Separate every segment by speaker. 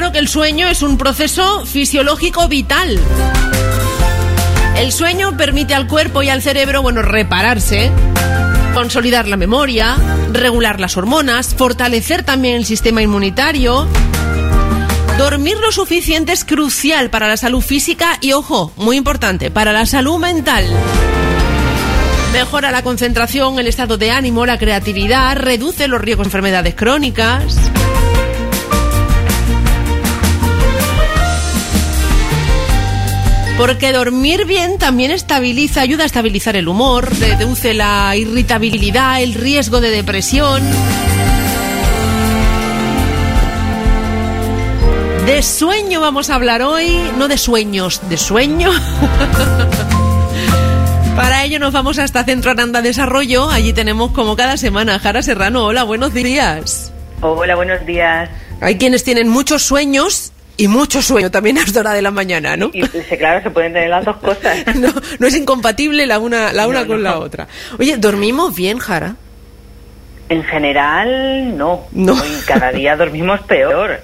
Speaker 1: claro que el sueño es un proceso fisiológico vital. El sueño permite al cuerpo y al cerebro, repararse, consolidar la memoria, regular las hormonas, fortalecer también el sistema inmunitario. Dormir lo suficiente es crucial para la salud física y, ojo, muy importante, para la salud mental. Mejora la concentración, el estado de ánimo, la creatividad, reduce los riesgos de enfermedades crónicas. Porque dormir bien también ayuda a estabilizar el humor, reduce la irritabilidad, el riesgo de depresión. De sueño vamos a hablar hoy, no de sueños, de sueño. Para ello nos vamos hasta Centro Aranda Desarrollo. Allí tenemos, como cada semana, Jara Serrano. Hola, buenos días.
Speaker 2: Hola, buenos días.
Speaker 1: Hay quienes tienen muchos sueños y mucho sueño también a esta hora de la mañana, ¿no?
Speaker 2: Y claro, se pueden tener las dos cosas.
Speaker 1: No es incompatible la una con la otra. Oye, ¿dormimos bien, Jara?
Speaker 2: En general, no.
Speaker 1: No.
Speaker 2: Y cada día dormimos peor.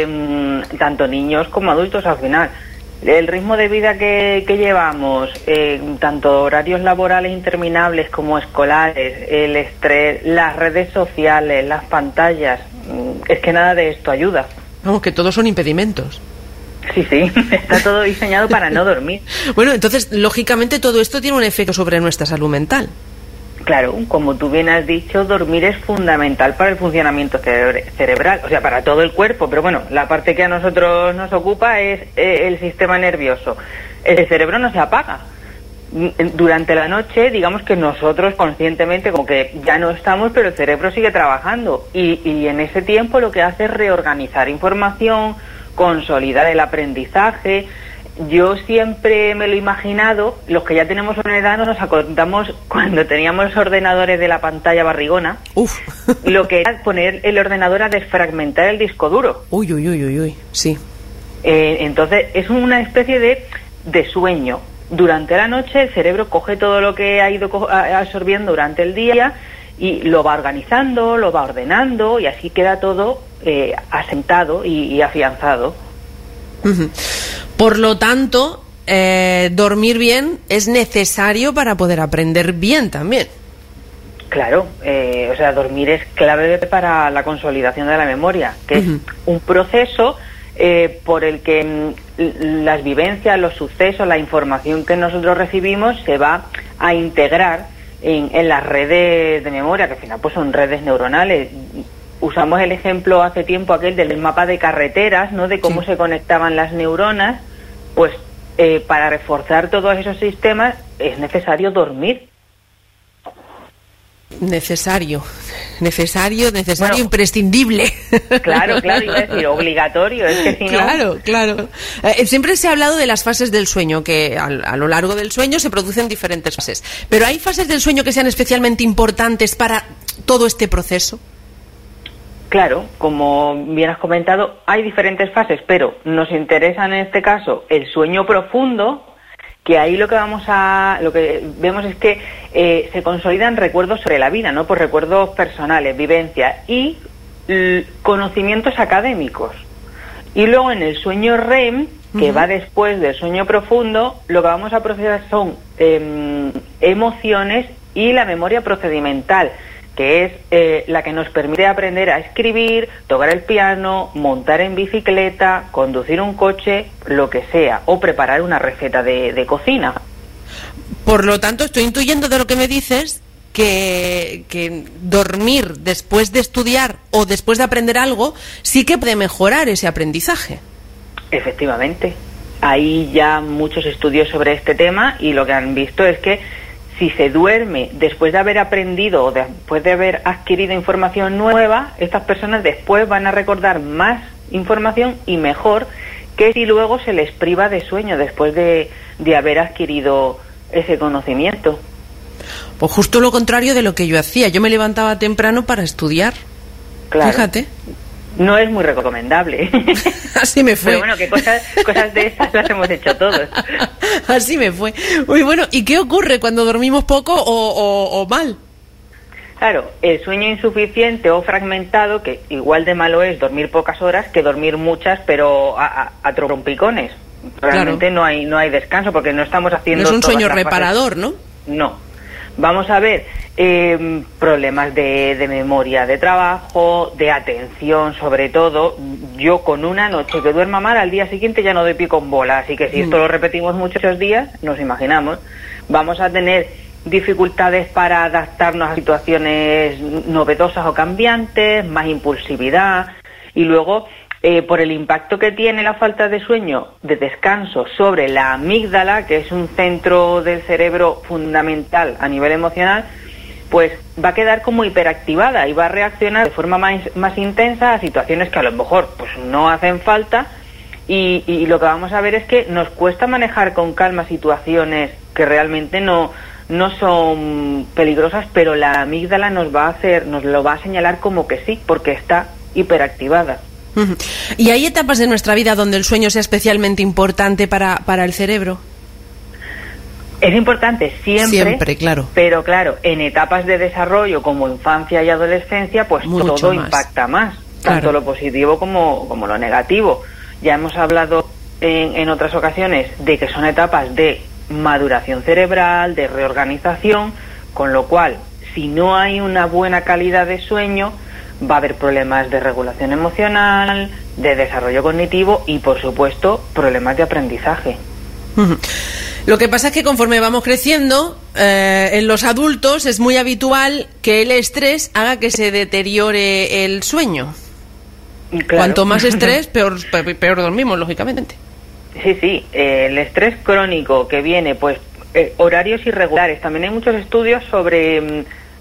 Speaker 2: Tanto niños como adultos al final. El ritmo de vida que llevamos, tanto horarios laborales interminables como escolares, el estrés, las redes sociales, las pantallas, es que nada de esto ayuda.
Speaker 1: Vamos, que todos son impedimentos.
Speaker 2: Sí, está todo diseñado para no dormir.
Speaker 1: Bueno, entonces, lógicamente, todo esto tiene un efecto sobre nuestra salud mental.
Speaker 2: Claro, como tú bien has dicho, dormir es fundamental para el funcionamiento cerebral, o sea, para todo el cuerpo, pero bueno, la parte que a nosotros nos ocupa es el sistema nervioso. El cerebro no se apaga. Durante la noche, digamos que nosotros conscientemente como que ya no estamos, pero el cerebro sigue trabajando y en ese tiempo lo que hace es reorganizar información, consolidar el aprendizaje. Yo siempre me lo he imaginado, los que ya tenemos una edad nos acordamos cuando teníamos ordenadores de la pantalla barrigona.
Speaker 1: Uf.
Speaker 2: Lo que era poner el ordenador a desfragmentar el disco duro.
Speaker 1: Uy, sí.
Speaker 2: Entonces es una especie de sueño. Durante la noche el cerebro coge todo lo que ha ido absorbiendo durante el día y lo va organizando, lo va ordenando y así queda todo asentado y afianzado.
Speaker 1: Uh-huh. Por lo tanto, dormir bien es necesario para poder aprender bien también.
Speaker 2: Claro, dormir es clave para la consolidación de la memoria, que
Speaker 1: uh-huh.
Speaker 2: es un proceso por el que las vivencias, los sucesos, la información que nosotros recibimos se va a integrar en las redes de memoria, que al final pues son redes neuronales. Usamos el ejemplo hace tiempo aquel del mapa de carreteras, ¿no? De cómo se conectaban las neuronas. Pues para reforzar todos esos sistemas es necesario dormir.
Speaker 1: Necesario, bueno, imprescindible.
Speaker 2: Claro, iba a decir obligatorio, es que si no...
Speaker 1: Claro. Siempre se ha hablado de las fases del sueño, que a lo largo del sueño se producen diferentes fases. Pero ¿hay fases del sueño que sean especialmente importantes para todo este proceso?
Speaker 2: Claro, como bien has comentado, hay diferentes fases, pero nos interesa en este caso el sueño profundo, que ahí lo que vemos es que se consolidan recuerdos sobre la vida, ¿no? Pues recuerdos personales, vivencias y conocimientos académicos. Y luego en el sueño REM, que va después del sueño profundo, lo que vamos a procesar son emociones y la memoria procedimental, que es la que nos permite aprender a escribir, tocar el piano, montar en bicicleta, conducir un coche, lo que sea, o preparar una receta de cocina.
Speaker 1: Por lo tanto, estoy intuyendo de lo que me dices que dormir después de estudiar o después de aprender algo sí que puede mejorar ese aprendizaje.
Speaker 2: Efectivamente. Hay ya muchos estudios sobre este tema y lo que han visto es que si se duerme después de haber aprendido o después de haber adquirido información nueva, estas personas después van a recordar más información y mejor que si luego se les priva de sueño después de haber adquirido ese conocimiento.
Speaker 1: Pues justo lo contrario de lo que yo hacía. Yo me levantaba temprano para estudiar.
Speaker 2: Claro.
Speaker 1: Fíjate.
Speaker 2: No es muy recomendable.
Speaker 1: Así me fue.
Speaker 2: Pero bueno, que cosas de esas las hemos hecho todos.
Speaker 1: Así me fue. Muy bueno, ¿y qué ocurre cuando dormimos poco o mal?
Speaker 2: Claro, el sueño insuficiente o fragmentado, que igual de malo es dormir pocas horas que dormir muchas, pero a trompicones. Realmente no hay descanso porque no estamos haciendo...
Speaker 1: No es un sueño reparador, ¿no?
Speaker 2: No. Vamos a ver problemas de memoria de trabajo, de atención sobre todo. Yo con una noche que duerma mal, al día siguiente ya no doy pie con bola. Así que si esto lo repetimos muchos días, nos imaginamos, vamos a tener dificultades para adaptarnos a situaciones novedosas o cambiantes, más impulsividad y luego... por el impacto que tiene la falta de sueño, de descanso sobre la amígdala, que es un centro del cerebro fundamental a nivel emocional, pues va a quedar como hiperactivada y va a reaccionar de forma más intensa a situaciones que a lo mejor pues no hacen falta y lo que vamos a ver es que nos cuesta manejar con calma situaciones que realmente no son peligrosas, pero la amígdala nos lo va a señalar como que sí, porque está hiperactivada.
Speaker 1: ¿Y hay etapas de nuestra vida donde el sueño sea especialmente importante para el cerebro?
Speaker 2: Es importante siempre,
Speaker 1: claro.
Speaker 2: Pero claro, en etapas de desarrollo como infancia y adolescencia, pues mucho todo más. Impacta más, tanto lo positivo como lo negativo. Ya hemos hablado en otras ocasiones de que son etapas de maduración cerebral, de reorganización, con lo cual, si no hay una buena calidad de sueño, va a haber problemas de regulación emocional, de desarrollo cognitivo y, por supuesto, problemas de aprendizaje.
Speaker 1: Lo que pasa es que conforme vamos creciendo, en los adultos es muy habitual que el estrés haga que se deteriore el sueño. Claro. Cuanto más estrés, peor dormimos, lógicamente.
Speaker 2: Sí, el estrés crónico que viene, pues, horarios irregulares. También hay muchos estudios sobre...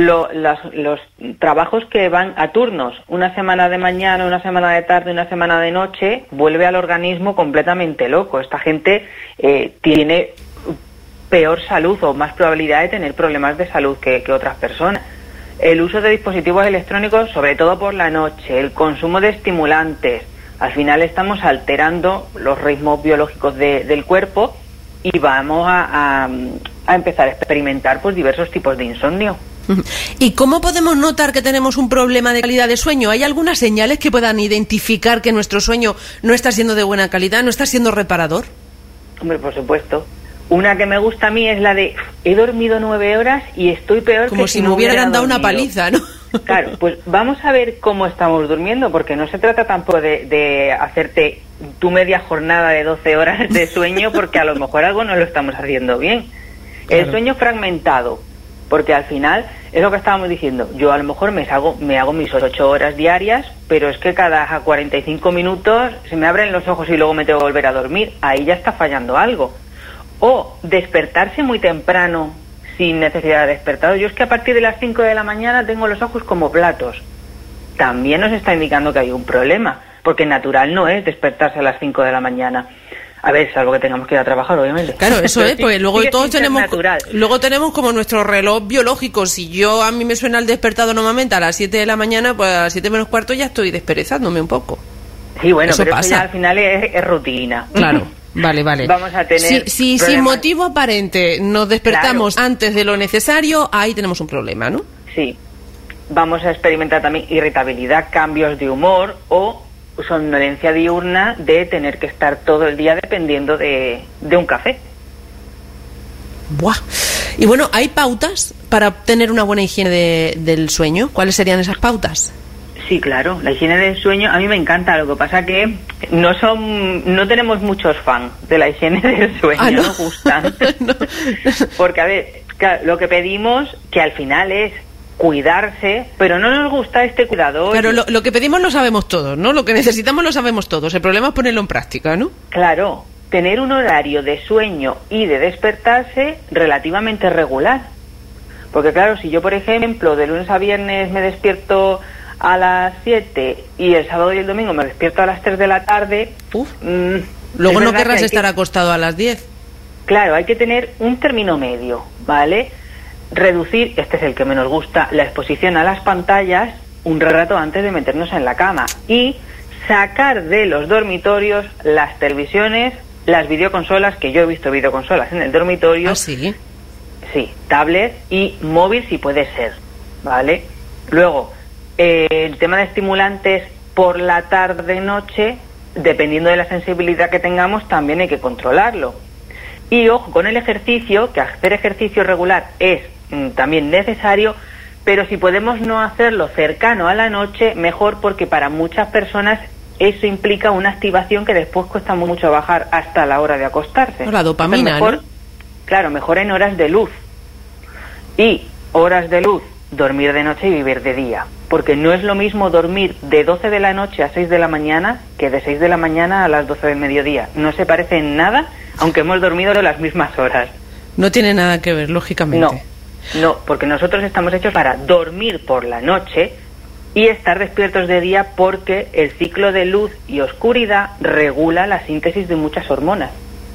Speaker 2: los trabajos que van a turnos, una semana de mañana, una semana de tarde, una semana de noche, vuelve al organismo completamente loco. Esta gente tiene peor salud o más probabilidad de tener problemas de salud que otras personas. El uso de dispositivos electrónicos, sobre todo por la noche, el consumo de estimulantes, al final estamos alterando los ritmos biológicos del cuerpo y vamos a empezar a experimentar pues diversos tipos de insomnio.
Speaker 1: ¿Y cómo podemos notar que tenemos un problema de calidad de sueño? ¿Hay algunas señales que puedan identificar que nuestro sueño no está siendo de buena calidad, no está siendo reparador?
Speaker 2: Hombre, por supuesto. Una que me gusta a mí es la de he dormido 9 horas y estoy peor
Speaker 1: como
Speaker 2: que
Speaker 1: si me hubieran dado una paliza, ¿no?
Speaker 2: Claro, pues vamos a ver cómo estamos durmiendo, porque no se trata tampoco de hacerte tu media jornada de 12 horas de sueño, porque a lo mejor algo no lo estamos haciendo bien. Claro. El sueño fragmentado, porque al final es lo que estábamos diciendo. Yo a lo mejor me hago mis 8 horas diarias, pero es que cada 45 minutos se me abren los ojos y luego me tengo que volver a dormir. Ahí ya está fallando algo. O despertarse muy temprano sin necesidad de despertador. Yo es que a partir de las 5 de la mañana tengo los ojos como platos. También nos está indicando que hay un problema, porque natural no es despertarse a las 5 de la mañana. A ver, salvo que tengamos que ir a trabajar, obviamente.
Speaker 1: Claro, eso es, porque luego todos tenemos como nuestro reloj biológico. Si a mí me suena el despertador normalmente a las 7 de la mañana, pues a las 7 menos cuarto ya estoy desperezándome un poco.
Speaker 2: Sí, bueno,
Speaker 1: eso
Speaker 2: pero
Speaker 1: pasa.
Speaker 2: Eso ya al final es rutina.
Speaker 1: Claro. Vale.
Speaker 2: Vamos a tener
Speaker 1: si sin motivo aparente nos despertamos antes de lo necesario, ahí tenemos un problema, ¿no?
Speaker 2: Sí. Vamos a experimentar también irritabilidad, cambios de humor o somnolencia diurna de tener que estar todo el día dependiendo de un café.
Speaker 1: Buah. Y bueno, ¿hay pautas para obtener una buena higiene del sueño? ¿Cuáles serían esas pautas?
Speaker 2: Sí, claro, la higiene del sueño a mí me encanta, lo que pasa que no tenemos muchos fans de la higiene del sueño,
Speaker 1: ¿no?
Speaker 2: Nos gustan. No. Porque, a ver, claro, lo que pedimos que al final es cuidarse, pero no nos gusta este cuidado.
Speaker 1: Pero lo que pedimos lo sabemos todos, ¿no? Lo que necesitamos lo sabemos todos, el problema es ponerlo en práctica, ¿no?
Speaker 2: Claro, tener un horario de sueño y de despertarse relativamente regular. Porque claro, si yo, por ejemplo, de lunes a viernes me despierto a las 7 y el sábado y el domingo me despierto a las 3 de la tarde...
Speaker 1: luego no querrás estar acostado a las 10.
Speaker 2: Claro, hay que tener un término medio, ¿vale? Reducir, este es el que menos gusta, la exposición a las pantallas un rato antes de meternos en la cama y sacar de los dormitorios las televisiones, las videoconsolas, que yo he visto videoconsolas en el dormitorio.
Speaker 1: ¿Ah, sí?
Speaker 2: Sí, tablet y móvil si puede ser. ¿vale? Luego, el tema de estimulantes por la tarde-noche, dependiendo de la sensibilidad que tengamos, también hay que controlarlo. Y ojo con el ejercicio, que hacer ejercicio regular es también necesario, pero si podemos no hacerlo cercano a la noche, mejor, porque para muchas personas eso implica una activación que después cuesta mucho bajar hasta la hora de acostarse.
Speaker 1: La dopamina,
Speaker 2: mejor,
Speaker 1: ¿no?
Speaker 2: Claro, mejor en horas de luz. Y horas de luz, dormir de noche y vivir de día. Porque no es lo mismo dormir de 12 de la noche a 6 de la mañana que de 6 de la mañana a las 12 del mediodía. No se parece en nada, aunque hemos dormido las mismas horas.
Speaker 1: No tiene nada que ver, lógicamente.
Speaker 2: No, porque nosotros estamos hechos para dormir por la noche y estar despiertos de día, porque el ciclo de luz y oscuridad regula la síntesis de muchas hormonas.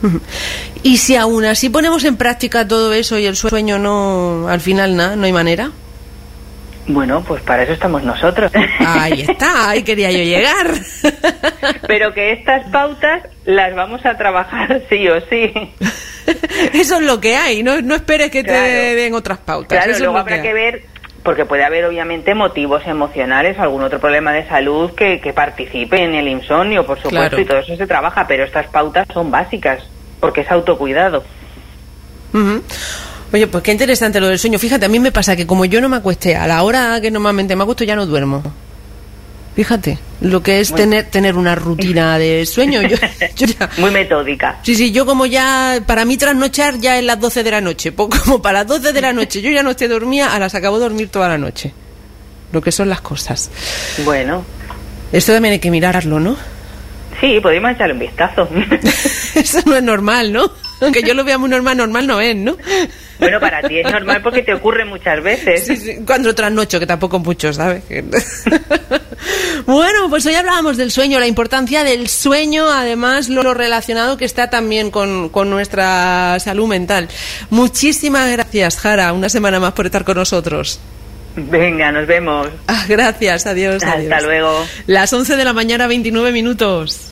Speaker 1: Y si aún así ponemos en práctica todo eso y el sueño no, al final nada, no hay manera.
Speaker 2: Bueno, pues para eso estamos nosotros.
Speaker 1: Ahí está, ahí quería yo llegar.
Speaker 2: Pero que estas pautas las vamos a trabajar sí o sí.
Speaker 1: Eso es lo que hay, no esperes que te den otras pautas.
Speaker 2: Claro,
Speaker 1: eso
Speaker 2: luego
Speaker 1: es lo
Speaker 2: habrá que ver, porque puede haber obviamente motivos emocionales, algún otro problema de salud que participe en el insomnio, por supuesto, claro. Y todo eso se trabaja, pero estas pautas son básicas, porque es autocuidado.
Speaker 1: Uh-huh. Oye, pues qué interesante lo del sueño. Fíjate, a mí me pasa que como yo no me acueste a la hora que normalmente me acuesto, ya no duermo. Fíjate, lo que es tener una rutina de sueño. Yo ya,
Speaker 2: muy metódica.
Speaker 1: Sí, yo como ya, para mí trasnochar ya es las 12 de la noche. Pues como para las 12 de la noche yo ya no estoy dormida, a las acabo de dormir toda la noche. Lo que son las cosas.
Speaker 2: Bueno.
Speaker 1: Esto también hay que mirarlo, ¿no?
Speaker 2: Sí, podemos echarle un vistazo.
Speaker 1: Eso no es normal, ¿no? Aunque yo lo vea muy normal no es, ¿no?
Speaker 2: Bueno, para ti es normal porque te ocurre muchas veces.
Speaker 1: Sí, cuando trasnocho, que tampoco mucho, ¿sabes? Bueno, pues hoy hablábamos del sueño, la importancia del sueño, además lo relacionado que está también con nuestra salud mental. Muchísimas gracias, Jara, una semana más por estar con nosotros.
Speaker 2: Venga, nos vemos.
Speaker 1: Gracias, adiós.
Speaker 2: Hasta luego.
Speaker 1: Las 11 de la mañana, 29 minutos.